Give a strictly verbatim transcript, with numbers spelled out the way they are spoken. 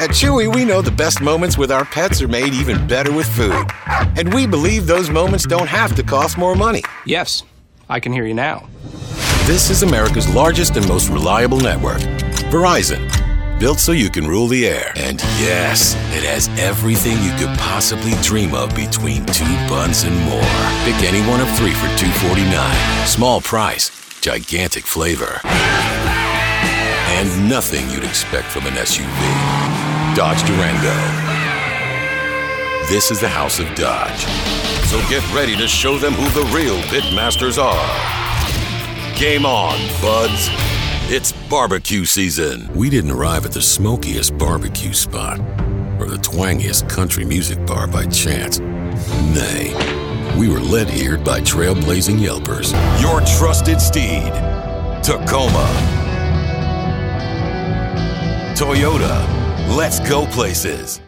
At Chewy, we know the best moments with our pets are made even better with food. And we believe those moments don't have to cost more money. Yes, I can hear you now. This is America's largest and most reliable network. Verizon. Built so you can rule the air. And yes, it has everything you could possibly dream of between two buns and more. Pick any one of three for two forty-nine. Small price, gigantic flavor. And nothing you'd expect from an S U V. Dodge Durango. This is the House of Dodge. So get ready to show them who the real pitmasters are. Game on, buds. It's barbecue season. We didn't arrive at the smokiest barbecue spot or the twangiest country music bar by chance. Nay, we were led here by trailblazing Yelpers. Your trusted steed, Tacoma. Toyota, let's go places.